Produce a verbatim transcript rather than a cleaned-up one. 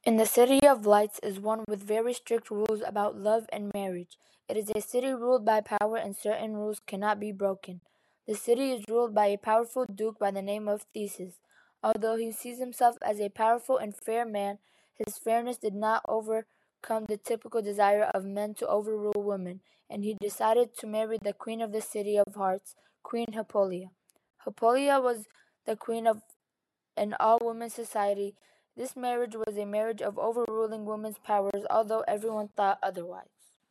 In the City of Lights is one with very strict rules about love and marriage. It is a city ruled by power and certain rules cannot be broken. The city is ruled by a powerful duke by the name of Theseus. Although he sees himself as a powerful and fair man, his fairness did not overcome the typical desire of men to overrule women, and he decided to marry the queen of the City of Hearts, Queen Hippolyta. Hippolyta was the queen of an all-women society. This marriage was a marriage of overruling women's powers, although everyone thought otherwise.